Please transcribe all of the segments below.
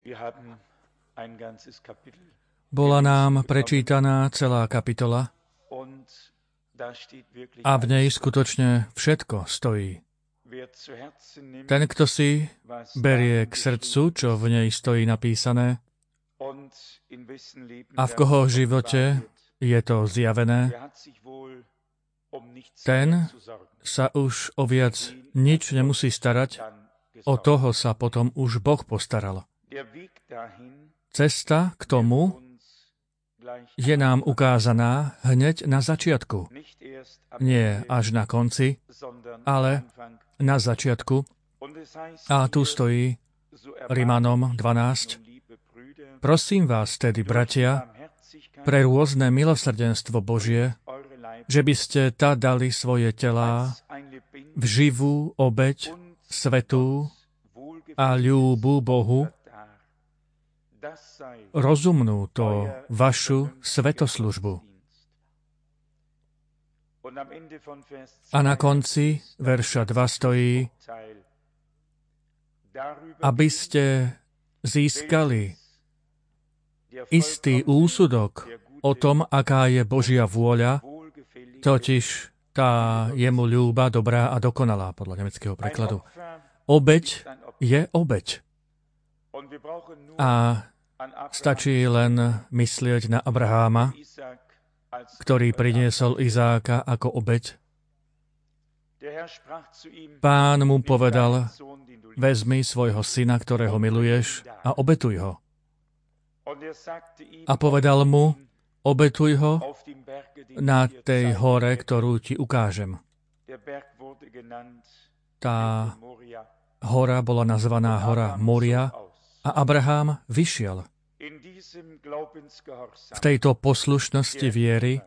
Bola nám prečítaná celá kapitola a v nej skutočne všetko stojí. Ten, kto si berie k srdcu, čo v nej stojí napísané, a v koho živote je to zjavené, ten sa už o viac nič nemusí starať, o toho sa potom už Boh postaral. Cesta k tomu je nám ukázaná hneď na začiatku. Nie až na konci, ale na začiatku. A tu stojí Rimanom 12. Prosím vás tedy, bratia, pre rôzne milosrdenstvo Božie, že by ste dali svoje telá v živú obeť, svätú a ľúbu Bohu, rozumnú to vašu svätoslužbu. A na konci verša 2 stojí, aby ste získali istý úsudok o tom, aká je Božia vôľa, totiž tá jemu ľúba, dobrá a dokonalá, podľa nemeckého prekladu. Obeť je obeť. A stačí len myslieť na Abraháma, ktorý priniesol Izáka ako obeť. Pán mu povedal, vezmi svojho syna, ktorého miluješ, a obetuj ho. A povedal mu, obetuj ho na tej hore, ktorú ti ukážem. Tá hora bola nazvaná hora Moria a Abraham vyšiel. V tejto poslušnosti viery,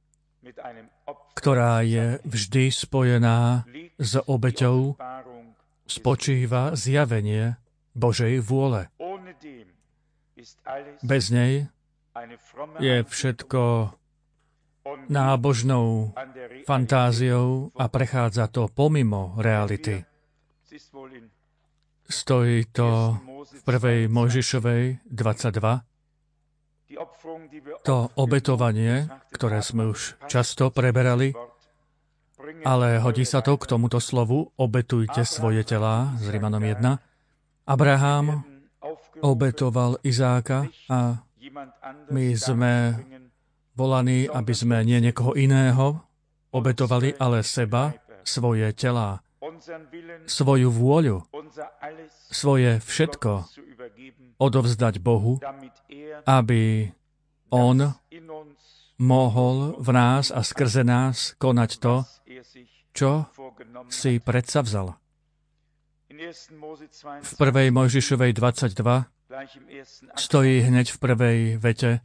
ktorá je vždy spojená s obeťou, spočíva zjavenie Božej vôle. Bez nej je všetko nábožnou fantáziou a prechádza to pomimo reality. Stojí to v 1. Mojžišovej 22. To obetovanie, ktoré sme už často preberali, ale hodí sa to k tomuto slovu obetujte svoje telá z Rimanom 1. Abraham obetoval Izáka a my sme volaní, aby sme nie niekoho iného obetovali, ale seba, svoje telá, svoju vôľu, svoje všetko odovzdať Bohu, aby On mohol v nás a skrze nás konať to, čo si predsavzal. V 1. Mojžišovej 22 stojí hneď v prvej vete: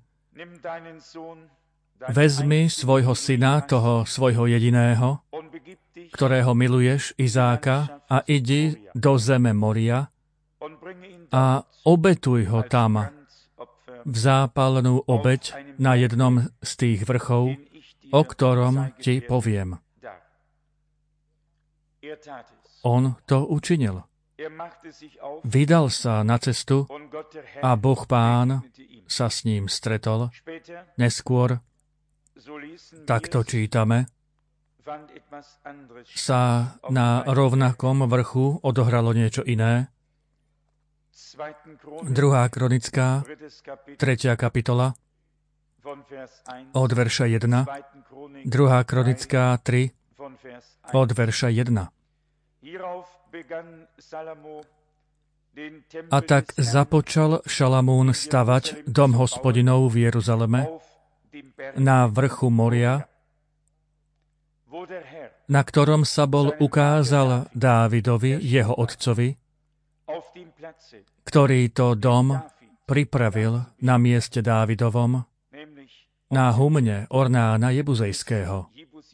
vezmi svojho syna, toho svojho jediného, ktorého miluješ, Izáka, a idi do zeme Moria a obetuj ho tam v zápalnú obeť na jednom z tých vrchov, o ktorom ti poviem. On to učinil. Vydal sa na cestu a Boh Pán sa s ním stretol. Neskôr, takto čítame, sa na rovnakom vrchu odohralo niečo iné. 2. Kronická, 3. kapitola, od verša 1. 2. Kronická 3, od verša 1. A tak započal Šalamún stavať dom Hospodinov v Jeruzaleme na vrchu Moria, na ktorom sa bol ukázal Dávidovi, jeho otcovi, ktorý to dom pripravil na mieste Dávidovom, na humne Ornána Jebuzejského.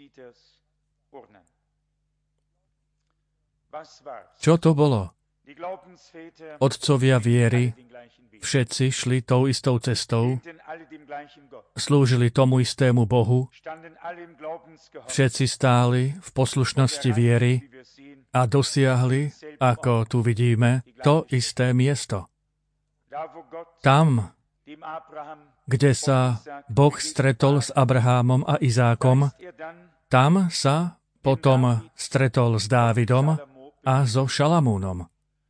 Čo to bolo? Otcovia viery všetci šli tou istou cestou, slúžili tomu istému Bohu, všetci stáli v poslušnosti viery a dosiahli, ako tu vidíme, to isté miesto. Tam, kde sa Boh stretol s Abrahámom a Izákom, tam sa potom stretol s Dávidom a so Šalamúnom.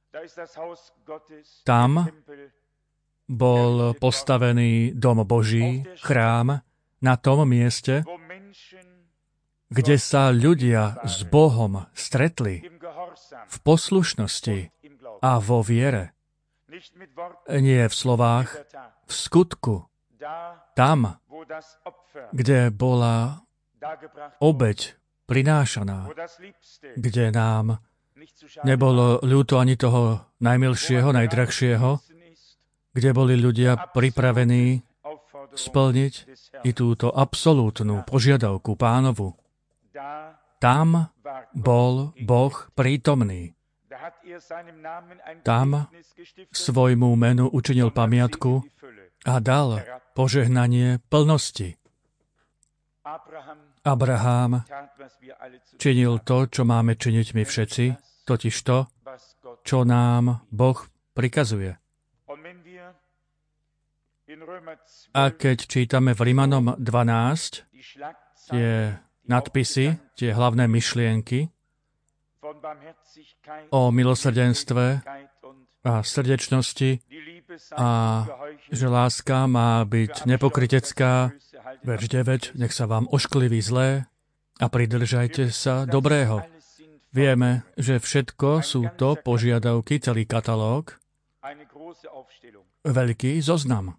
Tam bol postavený dom Boží, chrám, na tom mieste, kde sa ľudia s Bohom stretli v poslušnosti a vo viere. Nie v slovách, v skutku. Tam, kde bola obeť prinášaná, kde nám nebolo ľúto ani toho najmilšieho, najdrahšieho, kde boli ľudia pripravení splniť i túto absolútnu požiadavku Pánovu. Tam bol Boh prítomný. Tam svojmu menu učinil pamiatku a dal požehnanie plnosti. Abraham činil to, čo máme činiť my všetci, totiž to, čo nám Boh prikazuje. A keď čítame v Rimanom 12 tie nadpisy, tie hlavné myšlienky o milosrdenstve a srdečnosti a že láska má byť nepokrytecká, verš 9, nech sa vám oškliví zlé a pridržajte sa dobrého. Vieme, že všetko sú to požiadavky, celý katalóg, veľký zoznam.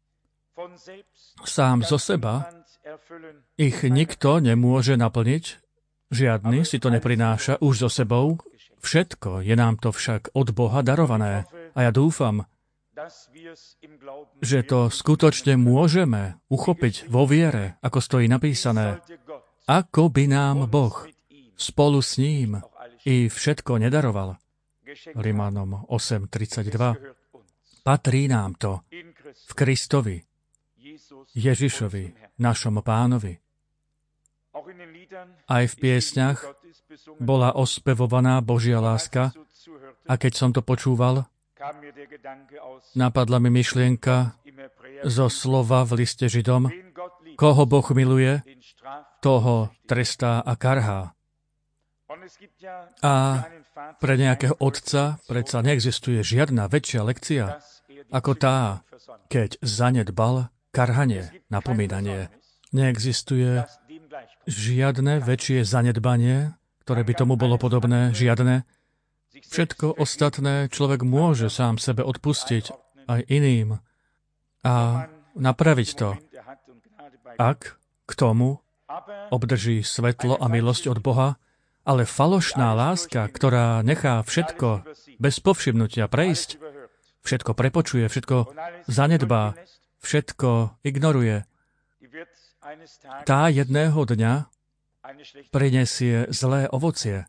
Sám zo seba ich nikto nemôže naplniť, žiadny si to neprináša už so sebou, všetko je nám to však od Boha darované. A ja dúfam, že to skutočne môžeme uchopiť vo viere, ako stojí napísané. Ako by nám Boh spolu s ním i všetko nedaroval. Rimanom 8.32. Patrí nám to v Kristovi, Ježišovi, našom Pánovi. Aj v piesňach bola ospevovaná Božia láska a keď som to počúval, napadla mi myšlienka zo slova v liste Židom, koho Boh miluje, toho trestá a karhá. A pre nejakého otca predsa neexistuje žiadna väčšia lekcia ako tá, keď zanedbal karhanie, napomínanie. Neexistuje žiadne väčšie zanedbanie, ktoré by tomu bolo podobné, žiadne. Všetko ostatné človek môže sám sebe odpustiť aj iným a napraviť to, ak k tomu obdrží svetlo a milosť od Boha, ale falošná láska, ktorá nechá všetko bez povšimnutia prejsť, všetko prepočuje, všetko zanedbá, všetko ignoruje, tá jedného dňa prinesie zlé ovocie.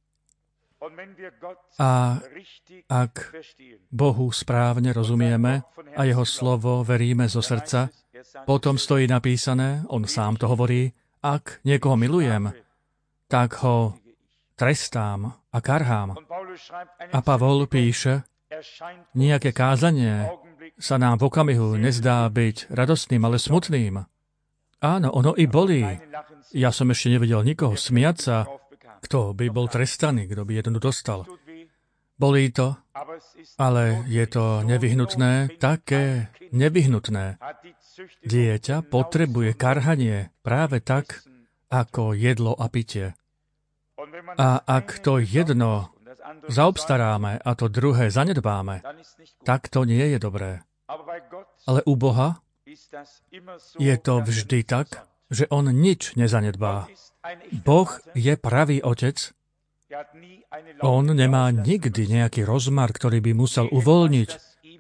A ak Bohu správne rozumieme a jeho slovo veríme zo srdca, potom stojí napísané, on sám to hovorí, ak niekoho milujem, tak ho trestám a karhám. A Pavol píše, nejaké kázanie sa nám v okamihu nezdá byť radostným, ale smutným. Áno, ono i bolí. Ja som ešte nevidel nikoho smiať sa, kto by bol trestaný, kto by jednu dostal. Bolí to, ale je to nevyhnutné, také nevyhnutné. Dieťa potrebuje karhanie práve tak, ako jedlo a pitie. A ak to jedno zaobstaráme a to druhé zanedbáme, tak to nie je dobré. Ale u Boha je to vždy tak, že on nič nezanedbá. Boh je pravý otec. On nemá nikdy nejaký rozmar, ktorý by musel uvoľniť.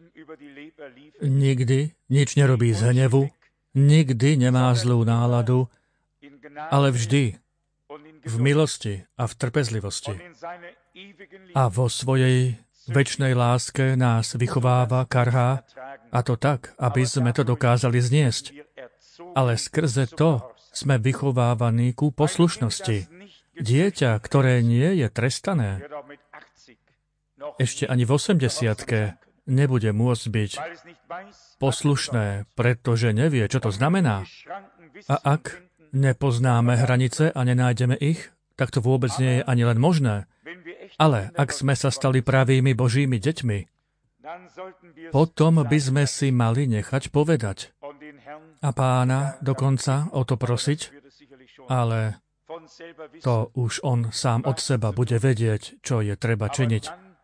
Nikdy nič nerobí z hnevu, nikdy nemá zlú náladu, ale vždy v milosti a v trpezlivosti. A vo svojej večnej láske nás vychováva, karhá, a to tak, aby sme to dokázali zniesť. Ale skrze to sme vychovávaní ku poslušnosti. Dieťa, ktoré nie je trestané, ešte ani v 80-ke nebude môcť byť poslušné, pretože nevie, čo to znamená. A ak nepoznáme hranice a nenájdeme ich, tak to vôbec nie je ani len možné. Ale ak sme sa stali pravými Božími deťmi, potom by sme si mali nechať povedať. A Pána dokonca o to prosiť, ale to už on sám od seba bude vedieť, čo je treba činiť.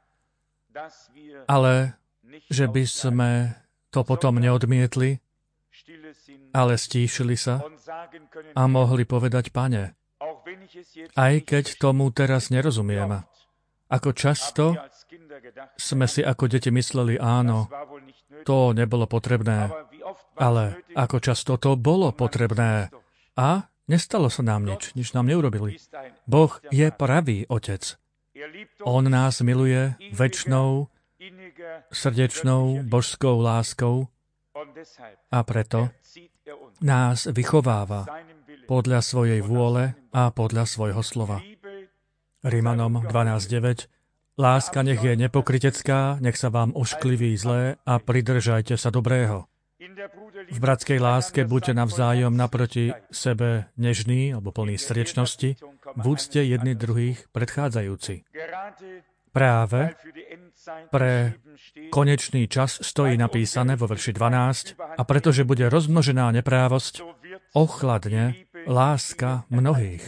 Ale že by sme to potom neodmietli, ale stíšili sa a mohli povedať: Pane, aj keď tomu teraz nerozumiem, ako často sme si ako deti mysleli: áno, to nebolo potrebné, ale ako často to bolo potrebné a nestalo sa nám nič nám neurobili. Boh je pravý Otec. On nás miluje večnou, srdečnou, božskou láskou a preto nás vychováva podľa svojej vôle a podľa svojho slova. Rimanom 12.9. Láska nech je nepokrytecká, nech sa vám oškliví zlé a pridržajte sa dobrého. V bratskej láske buďte navzájom naproti sebe nežní alebo plní srdečnosti, v úcte jedni druhých predchádzajúci. Práve pre konečný čas stojí napísané vo verši 12: a pretože bude rozmnožená neprávosť, ochladne láska mnohých.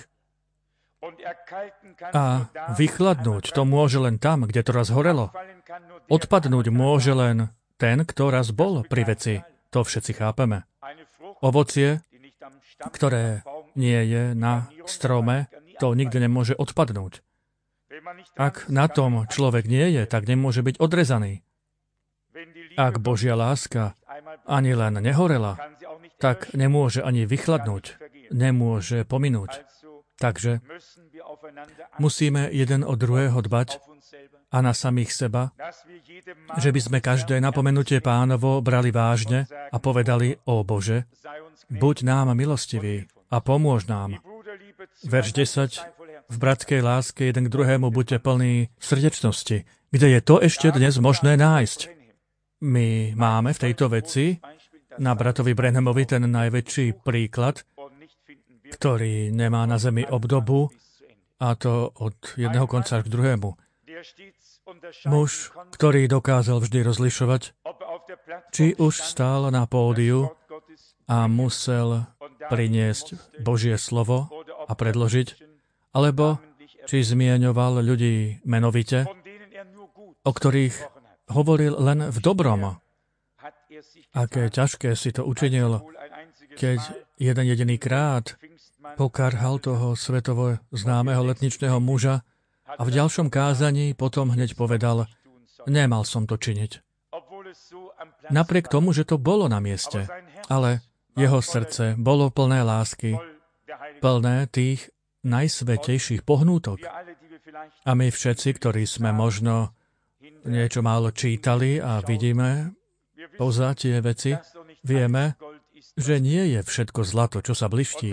A vychladnúť to môže len tam, kde to raz horelo. Odpadnúť môže len ten, kto raz bol pri veci. To všetci chápeme. Ovocie, ktoré nie je na strome, to nikdy nemôže odpadnúť. Ak na tom človek nie je, tak nemôže byť odrezaný. Ak Božia láska ani len nehorela, tak nemôže ani vychladnúť, nemôže pominúť. Takže musíme jeden od druhého dbať a na samých seba, že by sme každé napomenutie Pánovo brali vážne a povedali: ó Bože, buď nám milostivý a pomôž nám. Verš 10. V bratskej láske jeden k druhému buďte plní srdečnosti. Kde je to ešte dnes možné nájsť? My máme v tejto veci na bratovi Branhamovi ten najväčší príklad, ktorý nemá na zemi obdobu, a to od jedného konca k druhému. Muž, ktorý dokázal vždy rozlišovať, či už stál na pódiu a musel priniesť Božie slovo a predložiť, alebo či zmieňoval ľudí menovite, o ktorých hovoril len v dobrom. Aké ťažké si to učinil, keď jeden jediný krát pokarhal toho svetovo známeho letničného muža a v ďalšom kázaní potom hneď povedal: nemal som to činiť. Napriek tomu, že to bolo na mieste, ale jeho srdce bolo plné lásky, plné tých najsvätejších pohnútok. A my všetci, ktorí sme možno niečo málo čítali a vidíme poza tie veci, vieme, že nie je všetko zlato, čo sa bliští.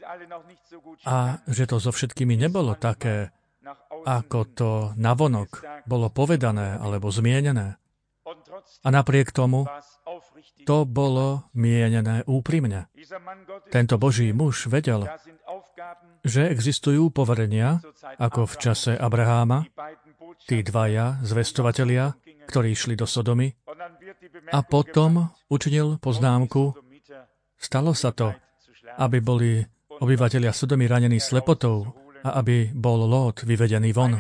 A že to so všetkými nebolo také, ako to navonok bolo povedané alebo zmienené. A napriek tomu to bolo mienené úprimne. Tento Boží muž vedel, že existujú poverenia, ako v čase Abraháma, tí dvaja zvestovatelia, ktorí išli do Sodomy, a potom učinil poznámku: stalo sa to, aby boli obyvatelia Sodomy ranení slepotou a aby bol Lót vyvedený von.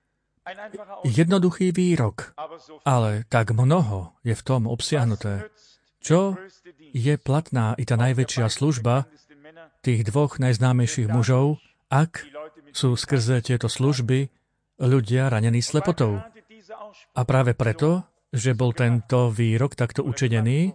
Jednoduchý výrok, ale tak mnoho je v tom obsiahnuté. Čo je platná i tá najväčšia služba tých dvoch najznámejších mužov, ak sú skrze tieto služby ľudia ranení slepotou. A práve preto, že bol tento výrok takto učinený,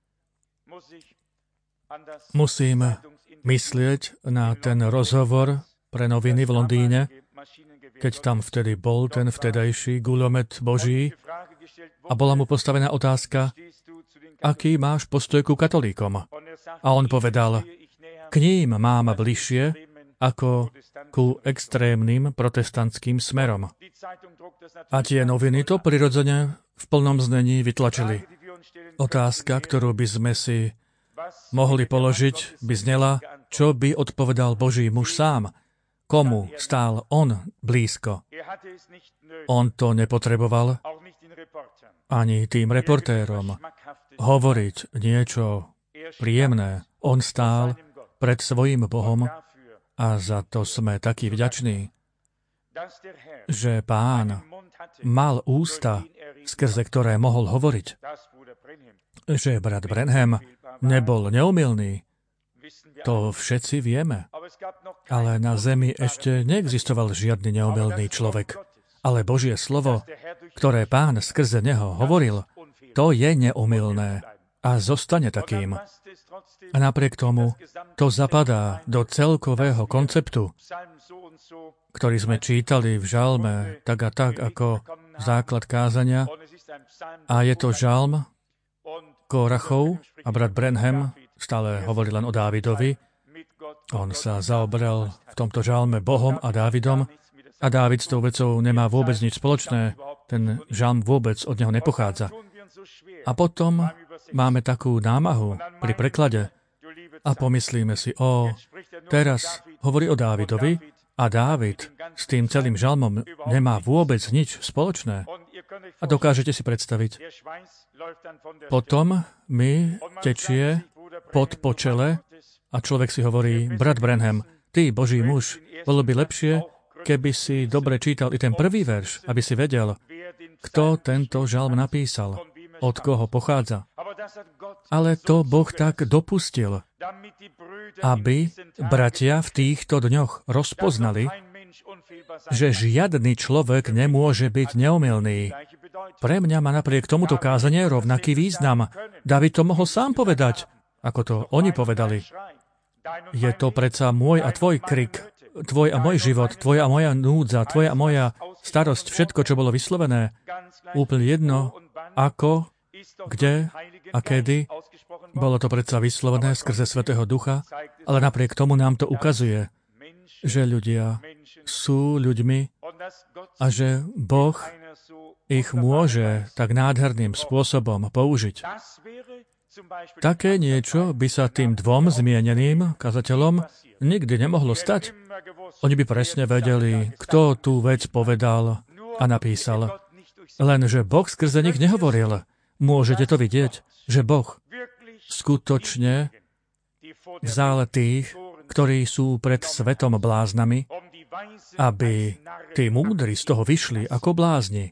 musím myslieť na ten rozhovor pre noviny v Londýne, keď tam vtedy bol ten vtedajší guľomet Boží a bola mu postavená otázka: aký máš postoj ku katolíkom? A on povedal: k ním mám bližšie ako ku extrémnym protestantským smerom. A tie noviny to prirodzene v plnom znení vytlačili. Otázka, ktorú by sme si mohli položiť, by znela, čo by odpovedal Boží muž sám. Komu stál on blízko? On to nepotreboval ani tým reportérom hovoriť niečo príjemné. On stál pred svojím Bohom a za to sme takí vďační, že Pán mal ústa, skrze ktoré mohol hovoriť. Že brat Branham nebol neomylný, to všetci vieme. Ale na zemi ešte neexistoval žiadny neomylný človek. Ale Božie slovo, ktoré Pán skrze neho hovoril, to je neomylné a zostane takým. A napriek tomu to zapadá do celkového konceptu, ktorý sme čítali v žalme tak a tak ako základ kázania. A je to žalm Kórachov a brat Branham stále hovorí len o Dávidovi. On sa zaoberal v tomto žalme Bohom a Dávidom a Dávid s tou vecou nemá vôbec nič spoločné. Ten žalm vôbec od neho nepochádza. A potom máme takú námahu pri preklade a pomyslíme si, teraz hovorí o Dávidovi a Dávid s tým celým žalmom nemá vôbec nič spoločné. A dokážete si predstaviť, potom mi tečie pod počele a človek si hovorí, brat Branham, ty, Boží muž, bolo by lepšie, keby si dobre čítal i ten prvý verš, aby si vedel, kto tento žalm napísal, od koho pochádza. Ale to Boh tak dopustil, aby bratia v týchto dňoch rozpoznali, že žiadny človek nemôže byť neomylný. Pre mňa má napriek tomuto kázanie rovnaký význam. Dávid to mohol sám povedať, ako to oni povedali. Je to predsa môj a tvoj krik, tvoj a môj život, tvoja a moja núdza, tvoja a moja starosť, všetko, čo bolo vyslovené. Úplne jedno, ako, kde a kedy. Bolo to predsa vyslovené skrze Svätého Ducha, ale napriek tomu nám to ukazuje, že ľudia sú ľuďmi a že Boh ich môže tak nádherným spôsobom použiť. Také niečo by sa tým dvom zmieneným kazateľom nikdy nemohlo stať. Oni by presne vedeli, kto tú vec povedal a napísal. Lenže Boh skrze nich nehovoril. Môžete to vidieť, že Boh skutočne vzal tých, ktorí sú pred svetom bláznami, aby tí múdri z toho vyšli ako blázni.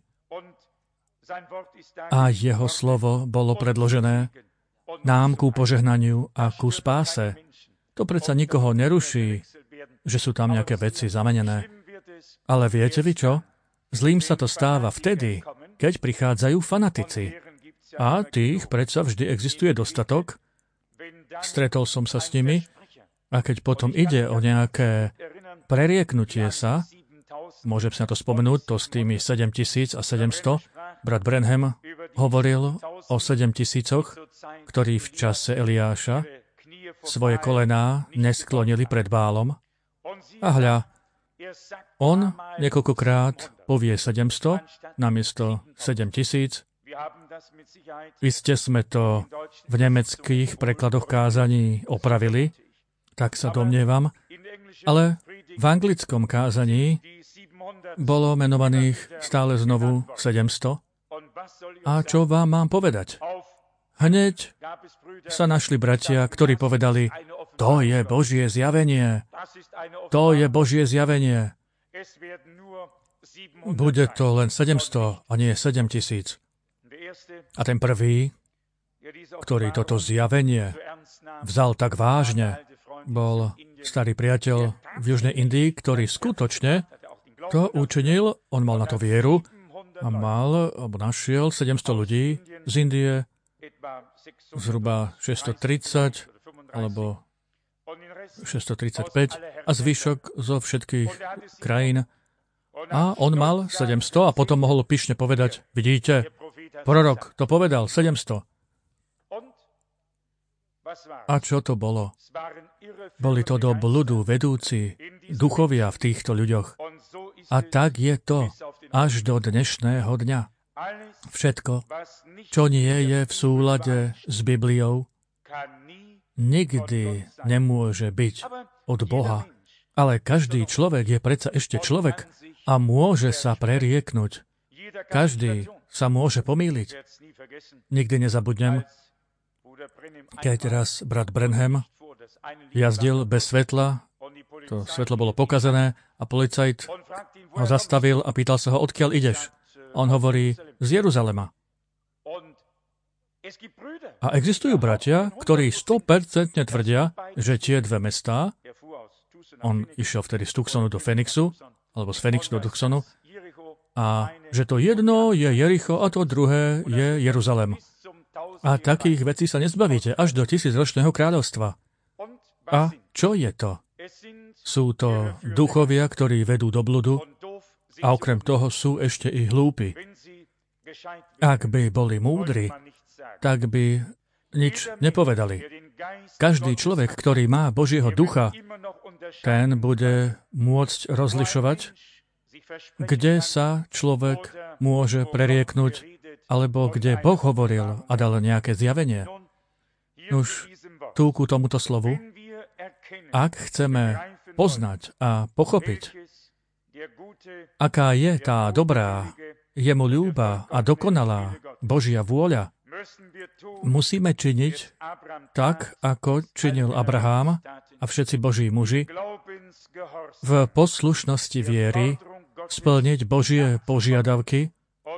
A jeho slovo bolo predložené nám ku požehnaniu a ku spáse. To predsa nikoho neruší, že sú tam nejaké veci zamenené. Ale viete vy čo? Zlým sa to stáva vtedy, keď prichádzajú fanatici. A tých predsa vždy existuje dostatok. Stretol som sa s nimi a keď potom ide o nejaké prerieknutie sa, môžem si na to spomenúť, to s tými 7700, brat Branham hovoril o 7000, ktorí v čase Eliáša svoje kolená nesklonili pred Bálom. A hľa, on niekoľkokrát povie 700 namiesto 7000. Iste sme to v nemeckých prekladoch kázaní opravili, tak sa domnievam, ale v anglickom kázaní bolo menovaných stále znovu 700. A čo vám mám povedať? Hneď sa našli bratia, ktorí povedali, to je Božie zjavenie. To je Božie zjavenie. Bude to len 700 a nie 7000. A ten prvý, ktorý toto zjavenie vzal tak vážne, bol starý priateľ v Južnej Indii, ktorý skutočne to učinil. On mal na to vieru a našiel 700 ľudí z Indie, zhruba 630 alebo 635 a zvyšok zo všetkých krajín. A on mal 700 a potom mohol pyšne povedať, vidíte, prorok to povedal, 700. A čo to bolo? Boli to do bludu vedúci duchovia v týchto ľuďoch. A tak je to až do dnešného dňa. Všetko, čo nie je v súlade s Bibliou, nikdy nemôže byť od Boha. Ale každý človek je predsa ešte človek a môže sa prerieknúť. Každý sa môže pomýliť. Nikdy nezabudnem, keď raz brat Branham jazdil bez svetla, to svetlo bolo pokazené a policajt ho zastavil a pýtal sa ho, odkiaľ ideš. On hovorí, z Jeruzalema. A existujú bratia, ktorí 100% tvrdia, že tie dve mestá, on išiel vtedy z Tucsonu do Phoenixu, alebo z Phoenixu do Tucsonu, a že to jedno je Jericho a to druhé je Jeruzalem. A takých vecí sa nezbavíte až do 1000-ročného kráľovstva. A čo je to? Sú to duchovia, ktorí vedú do bludu a okrem toho sú ešte i hlúpi. Ak by boli múdri, tak by nič nepovedali. Každý človek, ktorý má Božieho ducha, ten bude môcť rozlišovať, kde sa človek môže prerieknúť, alebo kde Boh hovoril a dal nejaké zjavenie. Už tu ku tomuto slovu, ak chceme poznať a pochopiť, aká je tá dobrá, jemu ľúba a dokonalá Božia vôľa, musíme činiť tak, ako činil Abraham a všetci Boží muži, v poslušnosti viery splniť Božie požiadavky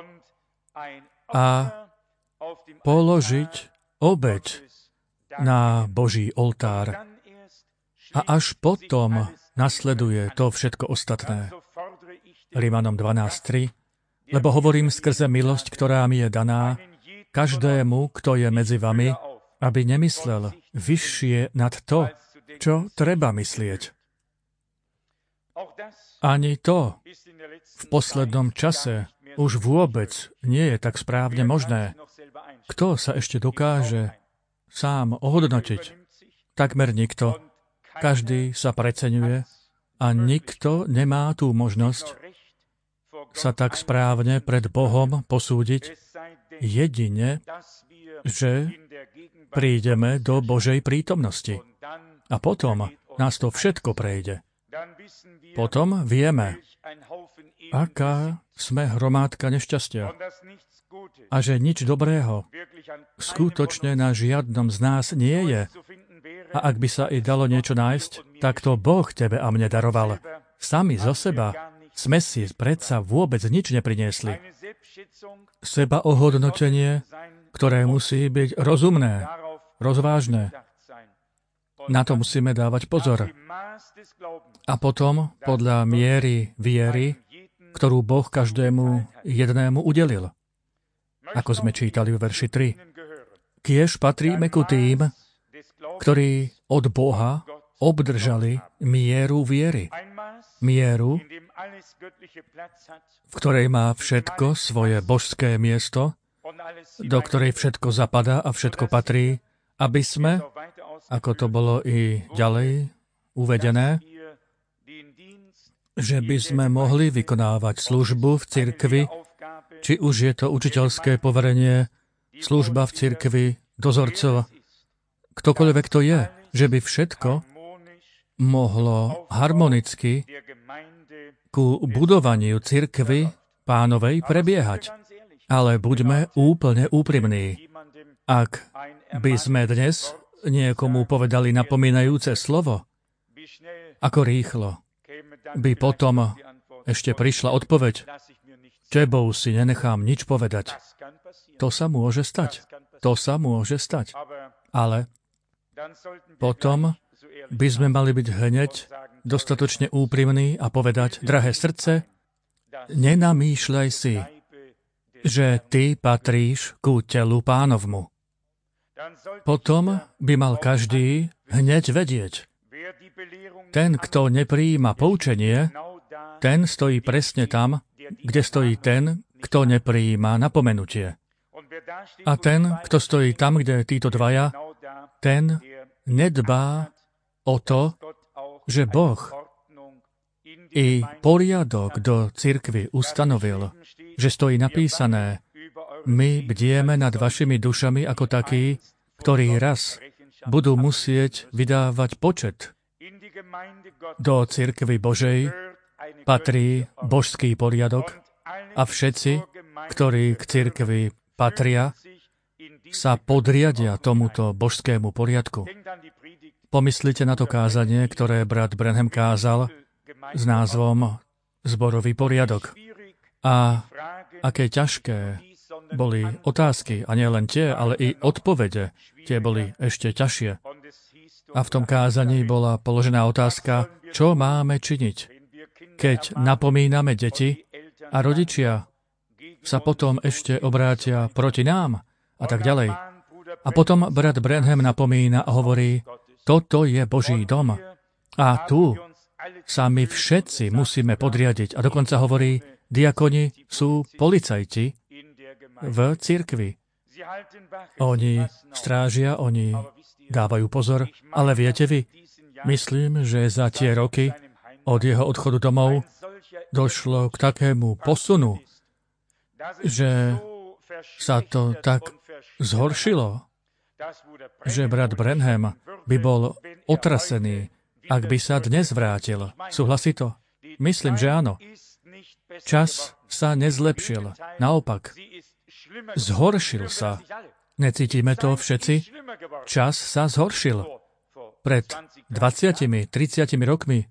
a položiť obeť na Boží oltár. A až potom nasleduje to všetko ostatné. Rimanom 12.3. Lebo hovorím skrze milosť, ktorá mi je daná, každému, kto je medzi vami, aby nemyslel vyššie nad to, čo treba myslieť. Ani to v poslednom čase už vôbec nie je tak správne možné. Kto sa ešte dokáže sám ohodnotiť? Takmer nikto. Každý sa preceňuje a nikto nemá tú možnosť sa tak správne pred Bohom posúdiť, jedine, že prídeme do Božej prítomnosti. A potom nás to všetko prejde. Potom vieme, aká sme hromádka nešťastia a že nič dobrého skutočne na žiadnom z nás nie je. A ak by sa i dalo niečo nájsť, tak to Boh tebe a mne daroval. Sami zo seba sme si predsa vôbec nič nepriniesli. Sebaohodnotenie, ktoré musí byť rozumné, rozvážne. Na to musíme dávať pozor. A potom, podľa miery viery, ktorú Boh každému jednému udelil. Ako sme čítali v verši 3. Kiež patríme ku tým, ktorí od Boha obdržali mieru viery. Mieru, v ktorej má všetko svoje božské miesto, do ktorej všetko zapadá a všetko patrí, aby sme, ako to bolo i ďalej uvedené, že by sme mohli vykonávať službu v cirkvi, či už je to učiteľské poverenie, služba v cirkvi, dozorcov, ktokoľvek to je, že by všetko mohlo harmonicky ku budovaniu cirkvi Pánovej prebiehať. Ale buďme úplne úprimní. Ak by sme dnes niekomu povedali napomínajúce slovo, ako rýchlo by potom ešte prišla odpoveď, tebou si nenechám nič povedať. To sa môže stať. To sa môže stať. Ale potom by sme mali byť hneď dostatočne úprimní a povedať, drahé srdce, nenamýšľaj si, že ty patríš ku telu Pánovmu. Potom by mal každý hneď vedieť. Ten, kto neprijíma poučenie, ten stojí presne tam, kde stojí ten, kto neprijíma napomenutie. A ten, kto stojí tam, kde títo dvaja, ten nedbá o to, že Boh i poriadok do cirkvi ustanovil, že stojí napísané, my bdieme nad vašimi dušami ako takí, ktorí raz budú musieť vydávať počet. Do cirkvi Božej patrí božský poriadok a všetci, ktorí k cirkvi patria, sa podriadia tomuto božskému poriadku. Pomyslite na to kázanie, ktoré brat Branham kázal s názvom Zborový poriadok. A aké ťažké boli otázky, a nie len tie, ale i odpovede, tie boli ešte ťažšie. A v tom kázaní bola položená otázka, čo máme činiť, keď napomíname deti a rodičia sa potom ešte obrátia proti nám a tak ďalej. A potom brat Branham napomína a hovorí, toto je Boží dom. A tu sa my všetci musíme podriadiť. A dokonca hovorí, diakoni sú policajti v cirkvi. Oni strážia, oni dávajú pozor, ale viete vy, myslím, že za tie roky od jeho odchodu domov došlo k takému posunu, že sa to tak zhoršilo, že brat Branham by bol otrasený, ak by sa dnes vrátil. Súhlasí to? Myslím, že áno. Čas sa nezlepšil. Naopak, zhoršil sa. Necítime to všetci? Čas sa zhoršil. Pred 20-30 rokmi.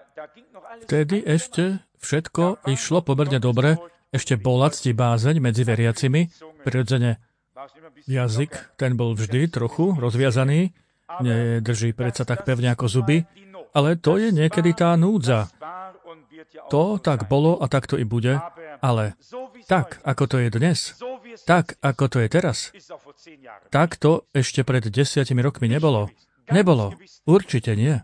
Vtedy ešte všetko išlo pomerne dobre. Ešte bola ctibázeň medzi veriacimi. Prirodzene jazyk, ten bol vždy trochu rozviazaný. Nedrží predsa tak pevne ako zuby. Ale to je niekedy tá núdza. To tak bolo a tak to i bude. Ale tak, ako to je dnes, tak, ako to je teraz, tak to ešte pred 10 rokmi nebolo. Nebolo. Určite nie.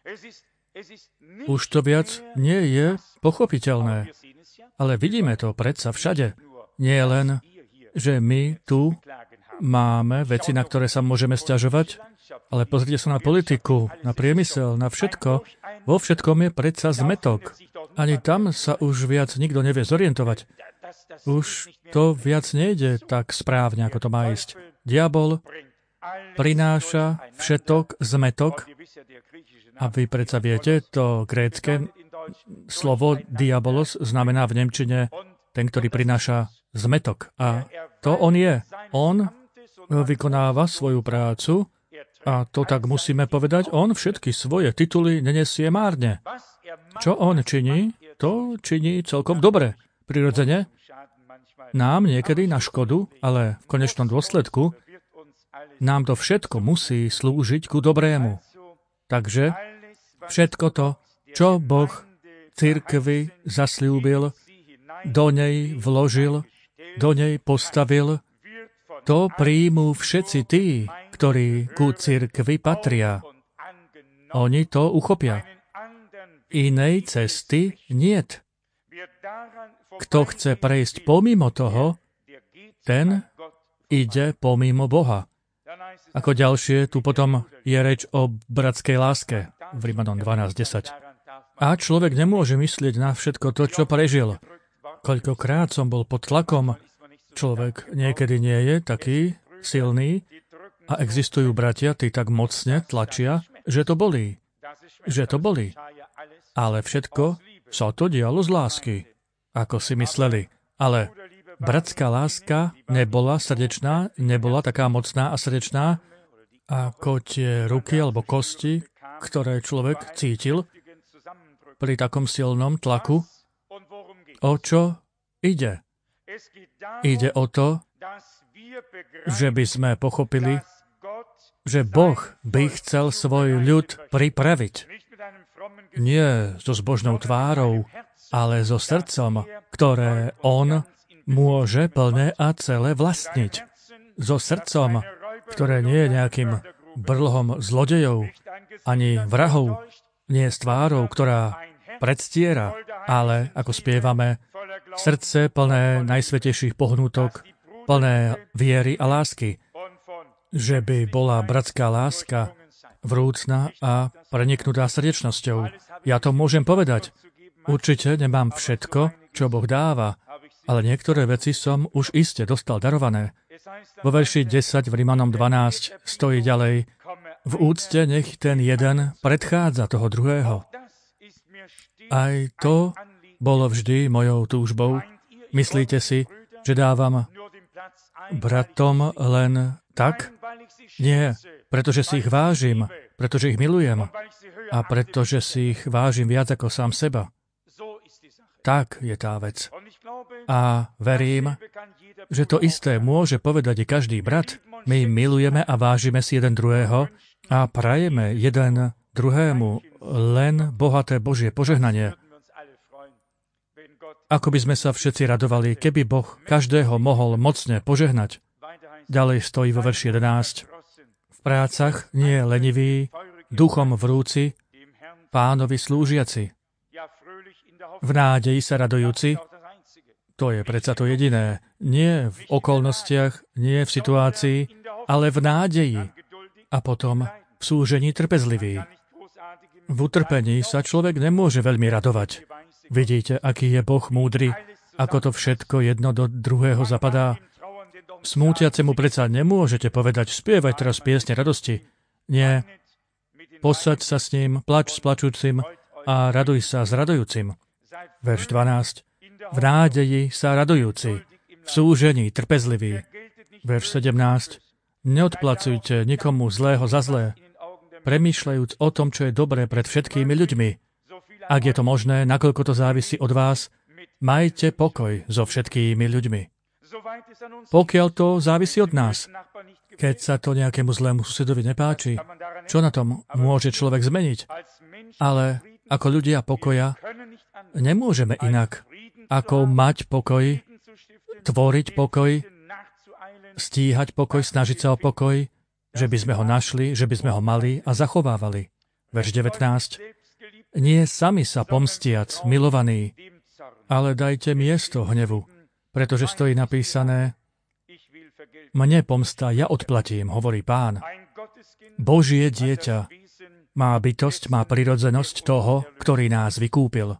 Už to viac nie je pochopiteľné. Ale vidíme to predsa všade. Nie len, že my tu máme veci, na ktoré sa môžeme sťažovať, ale pozrite sa na politiku, na priemysel, na všetko. Vo všetkom je predsa zmetok. Ani tam sa už viac nikto nevie zorientovať. Už to viac nejde tak správne, ako to má ísť. Diabol prináša všetok zmetok. A vy predsa viete, to grécke slovo diabolos znamená v nemčine ten, ktorý prináša zmetok. A to on je. On vykonáva svoju prácu a to tak musíme povedať, on všetky svoje tituly nenesie márne. Čo on činí, to činí celkom dobre. Prirodzene nám niekedy na škodu, ale v konečnom dôsledku nám to všetko musí slúžiť ku dobrému. Takže všetko to, čo Boh cirkvi zasľúbil, do nej vložil, do nej postavil, to príjmú všetci tí, ktorí ku cirkvi patria. Oni to uchopia. Inej cesty niet. Kto chce prejsť pomimo toho, ten ide pomimo Boha. Ako ďalšie, tu potom je reč o bratskej láske v Rimanom 12:10. A človek nemôže myslieť na všetko to, čo prežil. Koľkokrát som bol pod tlakom, človek niekedy nie je taký silný a existujú bratia, tí tak mocne tlačia, že to bolí. Že to bolí. Ale všetko sa to dialo z lásky, ako si mysleli. Ale bratská láska nebola srdečná, nebola taká mocná a srdečná, ako tie ruky alebo kosti, ktoré človek cítil pri takom silnom tlaku. O čo ide? Ide o to, že by sme pochopili, že Boh by chcel svoj ľud pripraviť. Nie so zbožnou tvárou, ale so srdcom, ktoré on môže plne a celé vlastniť. So srdcom, ktoré nie je nejakým brlhom zlodejov, ani vrahov, nie s tvárou, ktorá predstiera, ale, ako spievame, srdce plné najsvätejších pohnútok, plné viery a lásky. Že by bola bratská láska vrúcna a preniknutá srdečnosťou. Ja to môžem povedať. Určite nemám všetko, čo Boh dáva, ale niektoré veci som už iste dostal darované. Vo verši 10 v Rimanom 12 stojí ďalej: v úcte nech ten jeden predchádza toho druhého. Aj to bolo vždy mojou túžbou. Myslíte si, že dávam bratom len tak? Nie, pretože si ich vážim, pretože ich milujem a pretože si ich vážim viac ako sám seba. Tak je tá vec. A verím, že to isté môže povedať i každý brat. My milujeme a vážime si jeden druhého a prajeme jeden druhému len bohaté Božie požehnanie. Ako by sme sa všetci radovali, keby Boh každého mohol mocne požehnať. Ďalej stojí vo verši 11. V prácach nie je lenivý, duchom vrúci, Pánovi slúžiaci. V nádeji sa radujúci. To je predsa to jediné. Nie v okolnostiach, nie v situácii, ale v nádeji. A potom v súžení trpezlivý. V utrpení sa človek nemôže veľmi radovať. Vidíte, aký je Boh múdry, ako to všetko jedno do druhého zapadá. Smútiacemu predsa nemôžete povedať: spievaj teraz piesne radosti. Nie. Posaď sa s ním, plač s plačúcim a raduj sa s radujúcim. Verš 12. V nádeji sa radujúci, v súžení trpezlivý. Verš 17. Neodplacujte nikomu zlého za zlé, premýšľajúc o tom, čo je dobré pred všetkými ľuďmi. Ak je to možné, nakoľko to závisí od vás, majte pokoj so všetkými ľuďmi. Pokiaľ to závisí od nás, keď sa to nejakému zlému susedovi nepáči, čo na tom môže človek zmeniť? Ale ako ľudia pokoja nemôžeme inak, ako mať pokoj, tvoriť pokoj, stíhať pokoj, snažiť sa o pokoj, že by sme ho našli, že by sme ho mali a zachovávali. Verš 19. Nie sami sa pomstiac, milovaní, ale dajte miesto hnevu, pretože stojí napísané: mne pomsta, ja odplatím, hovorí Pán. Božie dieťa má bytosť, má prirodzenosť toho, ktorý nás vykúpil.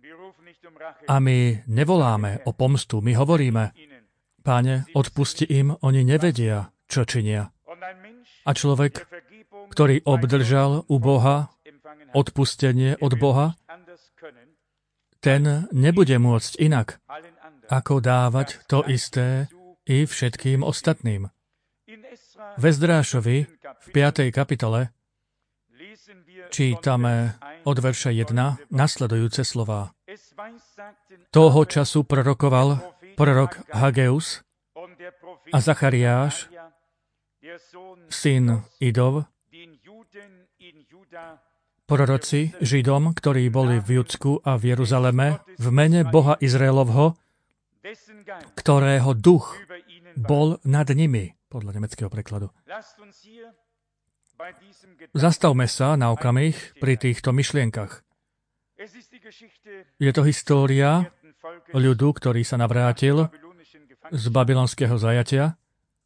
A my nevoláme o pomstu, my hovoríme: Páne, odpusti im, oni nevedia, čo činia. A človek, ktorý obdržal u Boha odpustenie od Boha, ten nebude môcť inak, ako dávať to isté i všetkým ostatným. V Ezdrášovi v 5. kapitole čítame od verša 1 nasledujúce slová. Toho času prorokoval prorok Hageus a Zachariáš, syn Idov, proroci Židom, ktorí boli v Judsku a v Jeruzaleme, v mene Boha Izraelovho, ktorého duch bol nad nimi, podľa nemeckého prekladu. Zastavme sa na okamih pri týchto myšlienkach. Je to história ľudu, ktorý sa navrátil z babylonského zajatia.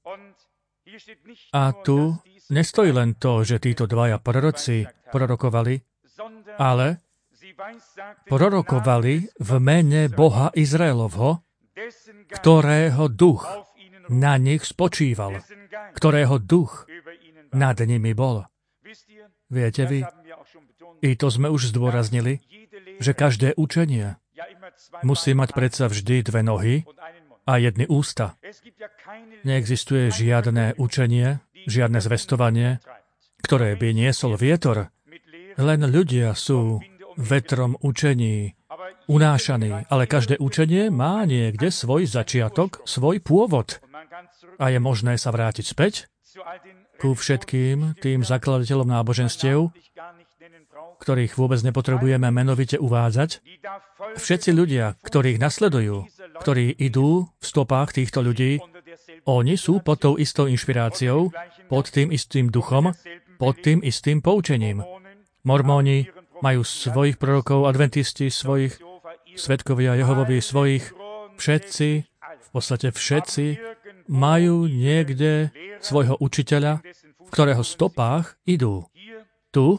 A tu nestojí len to, že títo dvaja proroci prorokovali, ale prorokovali v mene Boha Izraelovho, ktorého duch na nich spočíval, ktorého duch nad nimi bol. Viete vy, i to sme už zdôraznili, že každé učenie musí mať predsa vždy dve nohy a jedny ústa. Neexistuje žiadne učenie, žiadne zvestovanie, ktoré by niesol vietor. Len ľudia sú vetrom učení unášaní, ale každé učenie má niekde svoj začiatok, svoj pôvod. A je možné sa vrátiť späť ku všetkým tým zakladateľom náboženstiev, ktorých vôbec nepotrebujeme menovite uvádzať. Všetci ľudia, ktorých nasledujú, ktorí idú v stopách týchto ľudí, oni sú pod tou istou inšpiráciou, pod tým istým duchom, pod tým istým poučením. Mormóni majú svojich prorokov, adventisti svojich, svedkovia Jehovovi svojich. Všetci, v podstate všetci, majú niekde svojho učiteľa, v ktorého stopách idú. Tu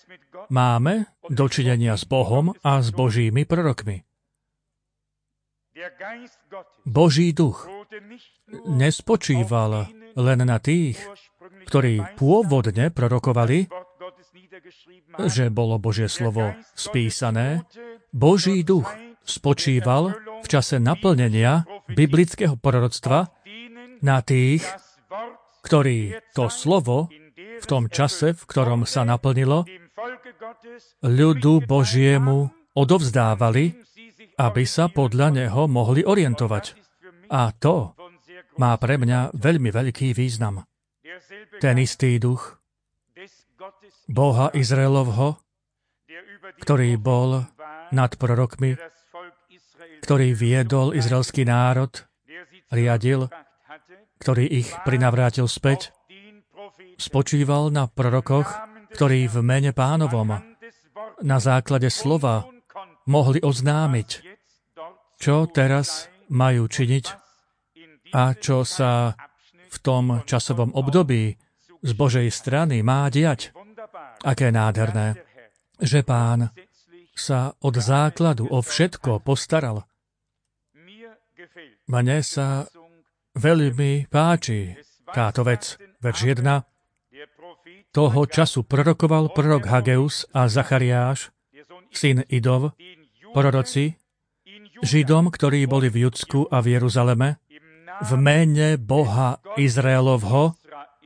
máme dočinenia s Bohom a s Božími prorokmi. Boží duch nespočíval len na tých, ktorí pôvodne prorokovali, že bolo Božie slovo spísané. Boží duch spočíval v čase naplnenia biblického proroctva na tých, ktorí to slovo v tom čase, v ktorom sa naplnilo, ľudu Božiemu odovzdávali, aby sa podľa neho mohli orientovať. A to má pre mňa veľmi veľký význam. Ten istý duch Boha Izraelovho, ktorý bol nad prorokmi, ktorý viedol izraelský národ, riadil, ktorý ich prinavrátil späť, spočíval na prorokoch, ktorí v mene Pánovom na základe slova mohli oznámiť, čo teraz majú činiť a čo sa v tom časovom období z Božej strany má diať. Aké nádherné, že Pán sa od základu o všetko postaral. Mne sa veľmi páči táto vec. Verš 1. Toho času prorokoval prorok Hageus a Zachariáš, syn Idov, proroci, Židom, ktorí boli v Judsku a v Jeruzaleme, v mene Boha Izraelovho,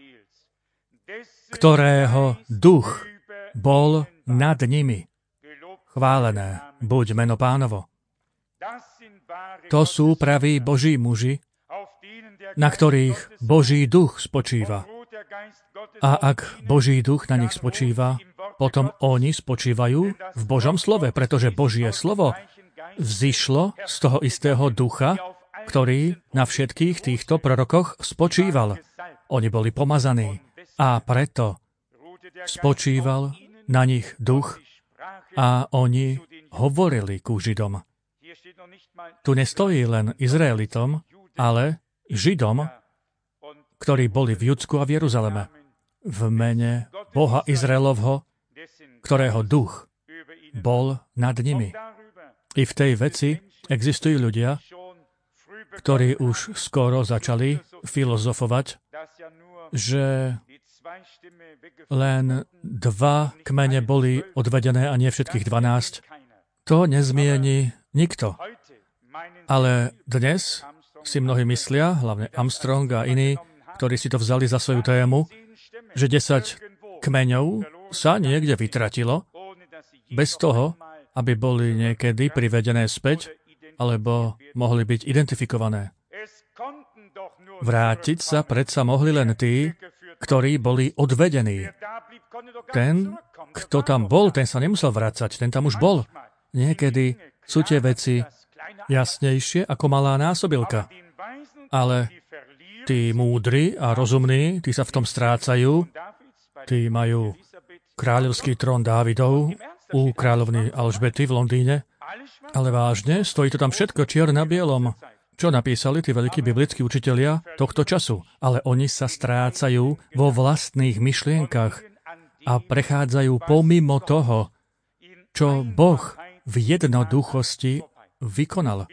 ktorého duch bol nad nimi. Chválené buď meno Pánovo. To sú praví Boží muži, na ktorých Boží duch spočíva. A ak Boží duch na nich spočíva, potom oni spočívajú v Božom slove, pretože Božie slovo vzišlo z toho istého ducha, ktorý na všetkých týchto prorokoch spočíval. Oni boli pomazaní a preto spočíval na nich duch a oni hovorili ku Židom. Tu nestojí len Izraelitom, ale Židom, ktorí boli v Judsku a v Jeruzaleme. V mene Boha Izraelovho, ktorého duch bol nad nimi. I v tej veci existujú ľudia, ktorí už skoro začali filozofovať, že len 2 kmene boli odvedené a nie všetkých 12. To nezmieni nikto. Ale dnes si mnohí myslia, hlavne Armstrong a iní, ktorí si to vzali za svoju tému, že 10 kmeňov sa niekde vytratilo bez toho, aby boli niekedy privedené späť, alebo mohli byť identifikované. Vrátiť sa predsa mohli len tí, ktorí boli odvedení. Ten, kto tam bol, ten sa nemusel vrácať, ten tam už bol. Niekedy sú tie veci jasnejšie ako malá násobilka. Ale tí múdri a rozumní, tí sa v tom strácajú, tí majú kráľovský trón Dávidov u kráľovny Alžbety v Londýne. Ale vážne, stojí to tam všetko čier na bielom, čo napísali tí veľkí biblickí učitelia tohto času. Ale oni sa strácajú vo vlastných myšlienkach a prechádzajú pomimo toho, čo Boh v jednoduchosti vykonal.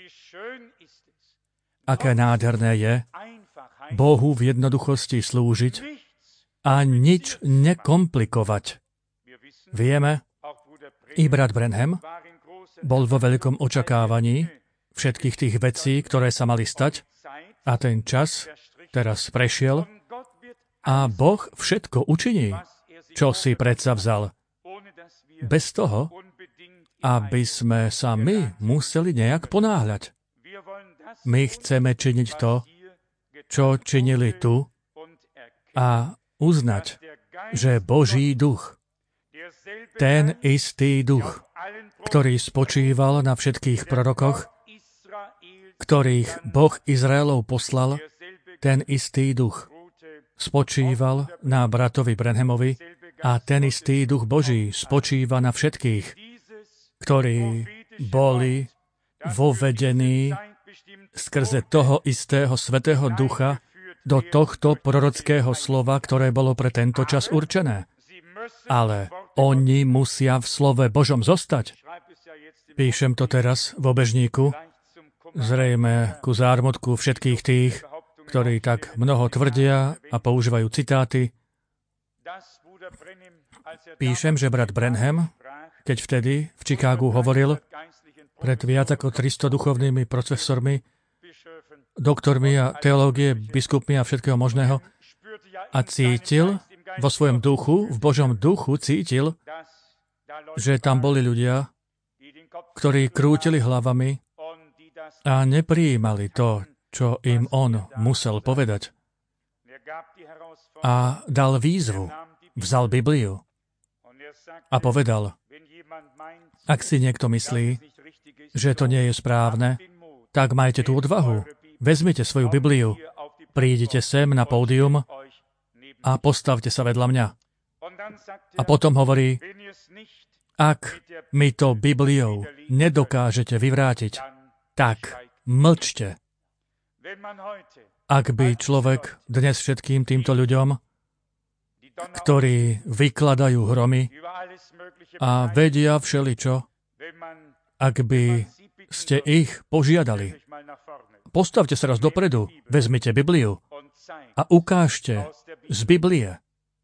Aké nádherné je Bohu v jednoduchosti slúžiť a nič nekomplikovať. Vieme, i brat Branham bol vo veľkom očakávaní všetkých tých vecí, ktoré sa mali stať, a ten čas teraz prešiel a Boh všetko učiní, čo si predsavzal. Bez toho, aby sme sa my museli nejak ponáhľať. My chceme činiť to, čo činili tu, a uznať, že Boží duch, ten istý duch, ktorý spočíval na všetkých prorokoch, ktorých Boh Izraelov poslal, ten istý duch spočíval na bratovi Branhamovi a ten istý duch Boží spočíva na všetkých, ktorí boli vovedení skrze toho istého svätého ducha do tohto prorockého slova, ktoré bolo pre tento čas určené. Ale oni musia v slove Božom zostať. Píšem to teraz v obežníku. zrejme ku zármutku všetkých tých, ktorí tak mnoho tvrdia a používajú citáty. Píšem, že brat Branham, keď vtedy v Chicagu hovoril pred viac ako 300 duchovnými profesormi, doktormi a teológie, biskupmi a všetkého možného, a cítil vo svojom duchu, v Božom duchu cítil, že tam boli ľudia, ktorí krútili hlavami a neprijímali to, čo im on musel povedať. A dal výzvu, vzal Bibliu a povedal, ak si niekto myslí, že to nie je správne, tak majte tú odvahu, vezmite svoju Bibliu, prídite sem na pódium a postavte sa vedľa mňa. A potom hovorí, ak mi to Bibliou nedokážete vyvrátiť, tak mlčte. Ak by človek dnes všetkým týmto ľuďom, ktorí vykladajú hromy a vedia všeličo, ak by ste ich požiadali, postavte sa raz dopredu, vezmite Bibliu a ukážte z Biblie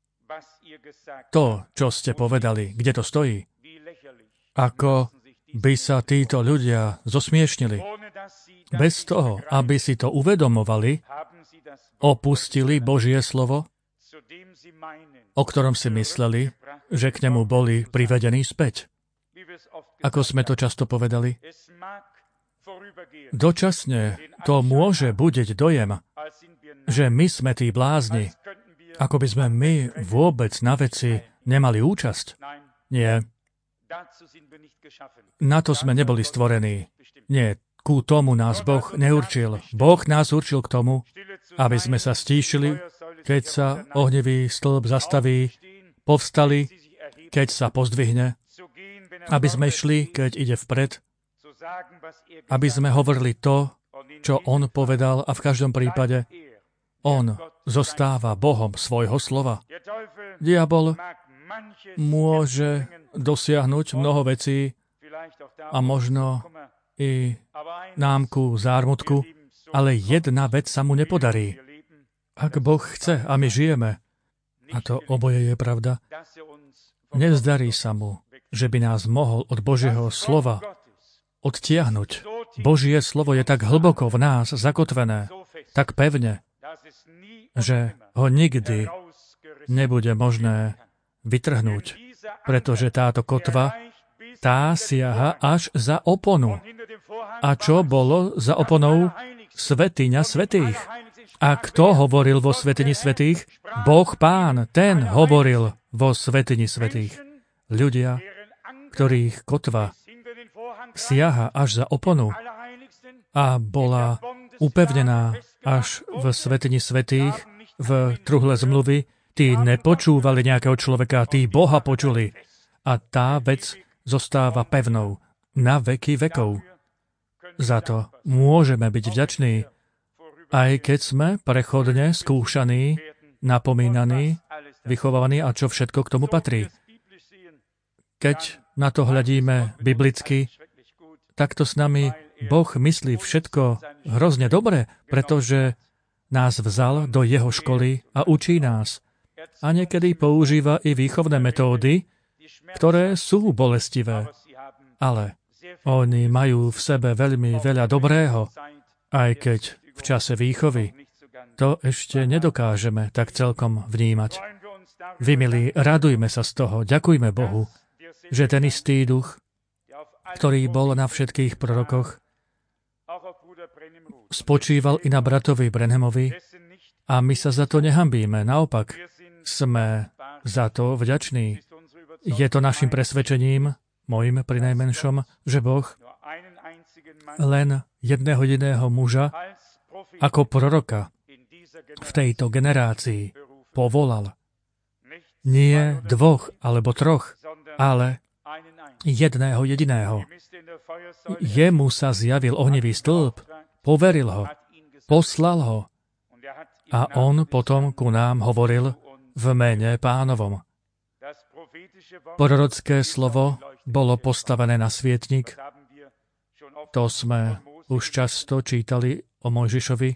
to, čo ste povedali, kde to stojí. Ako by sa títo ľudia zosmiešnili. Bez toho, aby si to uvedomovali, opustili Božie slovo, o ktorom si mysleli, že k nemu boli privedení späť. Ako sme to často povedali, dočasne to môže budiť dojem, že my sme tí blázni, ako by sme my vôbec na veci nemali účasť. Nie. Na to sme neboli stvorení. Nie, ku tomu nás Boh neurčil. Boh nás určil k tomu, aby sme sa stíšili, keď sa ohnivý stĺp zastaví, povstali, keď sa pozdvihne, aby sme šli, keď ide vpred, aby sme hovorili to, čo on povedal, a v každom prípade on zostáva Bohom svojho slova. Diabol môže dosiahnuť mnoho vecí a možno i nám ku zármutku, ale jedna vec sa mu nepodarí. Ak Boh chce a my žijeme, a to oboje je pravda, nezdarí sa mu, že by nás mohol od Božieho slova odtiahnuť. Božie slovo je tak hlboko v nás zakotvené, tak pevne, že ho nikdy nebude možné vytrhnúť, pretože táto kotva, tá siaha až za oponu. A čo bolo za oponou? Svätyňa svätých. A kto hovoril vo svätyni svätých? Boh Pán, ten hovoril vo svätyni svätých. Ľudia, ktorých kotva siaha až za oponu a bola upevnená až v svätyni svätých, v truhle zmluvy, tí nepočúvali nejakého človeka, tí Boha počuli. A tá vec zostáva pevnou na veky vekov. Za to môžeme byť vďační, aj keď sme prechodne skúšaní, napomínaní, vychovávaní a čo všetko k tomu patrí. Keď na to hľadíme biblicky, takto s nami Boh myslí všetko hrozne dobre, pretože nás vzal do jeho školy a učí nás. A niekedy používa i výchovné metódy, ktoré sú bolestivé. Ale oni majú v sebe veľmi veľa dobrého, aj keď v čase výchovy to ešte nedokážeme tak celkom vnímať. Vy, milí, radujme sa z toho, ďakujme Bohu, že ten istý duch, ktorý bol na všetkých prorokoch, spočíval i na bratovi Branhamovi a my sa za to nehanbíme. Naopak, sme za to vďační. Je to našim presvedčením, mojim prinajmenšom, že Boh len jedného jediného muža ako proroka v tejto generácii povolal. Nie dvoch alebo troch, ale jedného jediného. Jemu sa zjavil ohnivý stĺp, poveril ho, poslal ho a on potom ku nám hovoril v mene Pánovom. Prorocké slovo bolo postavené na svietnik. To sme už často čítali o Mojžišovi.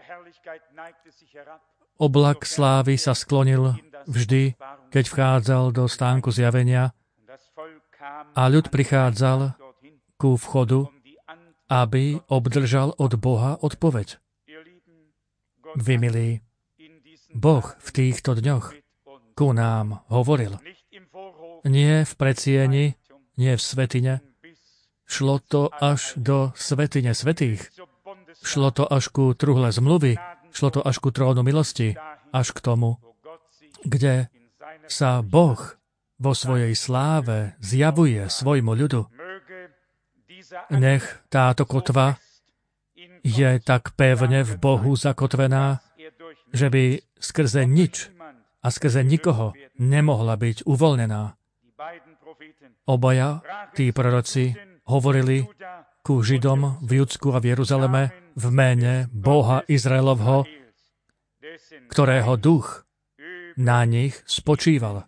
Oblak slávy sa sklonil vždy, keď vchádzal do stánku zjavenia a ľud prichádzal ku vchodu, aby obdržal od Boha odpoveď. Vy, milí, Boh v týchto dňoch ku nám hovoril. Nie v predsieni, nie v svätyne. Šlo to až do svätyne svätých. Šlo to až ku truhle zmluvy. Šlo to až ku trónu milosti. Až k tomu, kde sa Boh vo svojej sláve zjavuje svojmu ľudu. Nech táto kotva je tak pevne v Bohu zakotvená, že by skrze nič a skrze nikoho nemohla byť uvoľnená. Obaja tí proroci hovorili ku Židom v Judsku a v Jeruzaleme v mene Boha Izraelovho, ktorého duch na nich spočíval.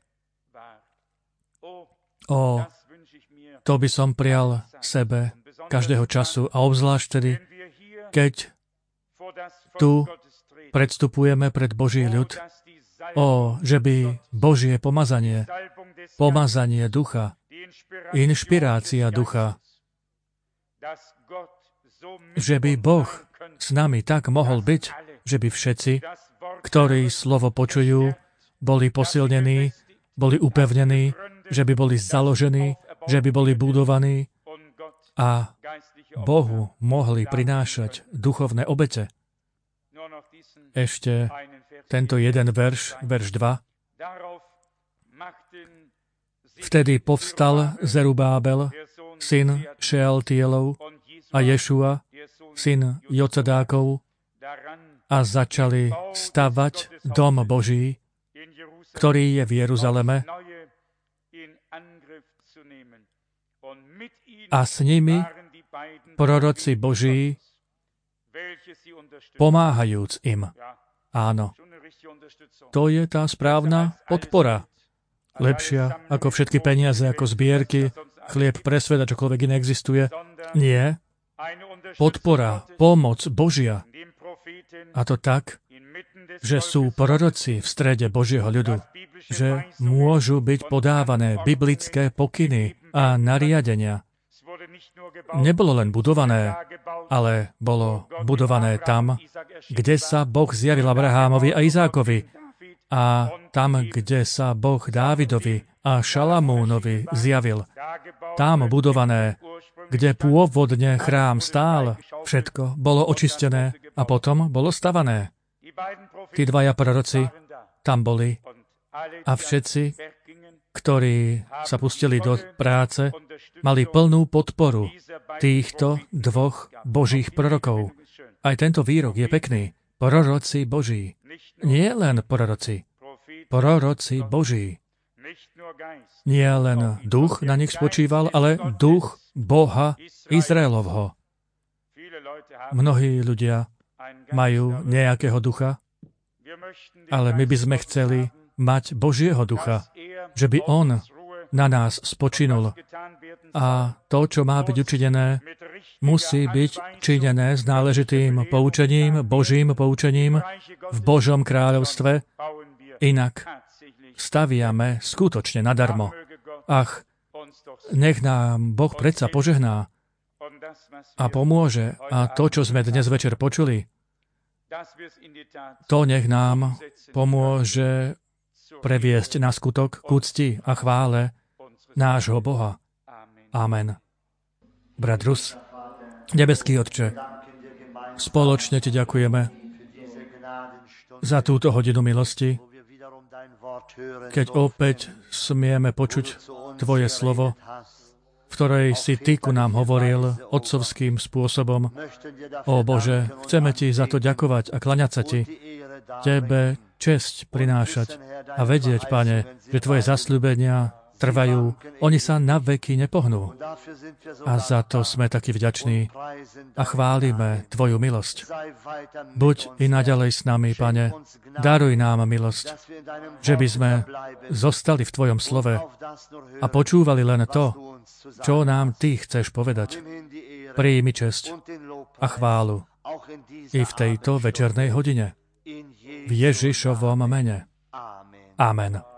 To by som prial sebe každého času a obzvlášť tedy, keď tu predstupujeme pred Boží ľud, že by Božie pomazanie ducha, inšpirácia ducha, že by Boh s nami tak mohol byť, že by všetci, ktorí slovo počujú, boli posilnení, boli upevnení, že by boli založení, že by boli budovaní a Bohu mohli prinášať duchovné obete. Ešte tento jeden verš 2. Vtedy povstal Zerubábel, syn Šealtielov, a Ješua, syn Jocedákov, a začali stavať dom Boží, ktorý je v Jeruzaleme, a s nimi proroci Boží, pomáhajúc im. Áno, to je tá správna podpora. Lepšia ako všetky peniaze, ako zbierky, chlieb pre svet a čokoľvek iné existuje. Nie. Podpora, pomoc Božia. A to tak, že sú proroci v strede Božieho ľudu, že môžu byť podávané biblické pokyny a nariadenia. Nebolo len budované, ale bolo budované tam, kde sa Boh zjavil Abrahámovi a Izákovi, a tam, kde sa Boh Dávidovi a Šalamúnovi zjavil. Tam budované, kde pôvodne chrám stál, všetko bolo očistené a potom bolo stavané. Tí dvaja proroci tam boli a všetci, ktorí sa pustili do práce, mali plnú podporu týchto dvoch Božích prorokov. Aj tento výrok je pekný. Proroci Boží. Nie len proroci. Proroci Boží. Nie len duch na nich spočíval, ale duch Boha Izraelovho. Mnohí ľudia majú nejakého ducha, ale my by sme chceli mať Božieho ducha, že by on na nás spočinul. A to, čo má byť učinené, musí byť činené s náležitým poučením, Božím poučením v Božom kráľovstve. Inak staviame skutočne nadarmo. Ach, nech nám Boh predsa požehná a pomôže. A to, čo sme dnes večer počuli, to nech nám pomôže previesť na skutok k úcti a chvále nášho Boha. Amen. Brat Rus, nebeský Otče, spoločne Ti ďakujeme za túto hodinu milosti, keď opäť smieme počuť Tvoje slovo, v ktorej si Ty ku nám hovoril otcovským spôsobom. Ó Bože, chceme Ti za to ďakovať a klaňať sa Ti, Tebe česť prinášať a vedieť, Pane, že Tvoje zasľúbenia trvajú, oni sa na veky nepohnú. A za to sme takí vďační a chválime Tvoju milosť. Buď i naďalej s nami, Pane, daruj nám milosť, že by sme zostali v Tvojom slove a počúvali len to, čo nám Ty chceš povedať. Príjmi česť a chválu i v tejto večernej hodine. V Ježišovom mene. Amen.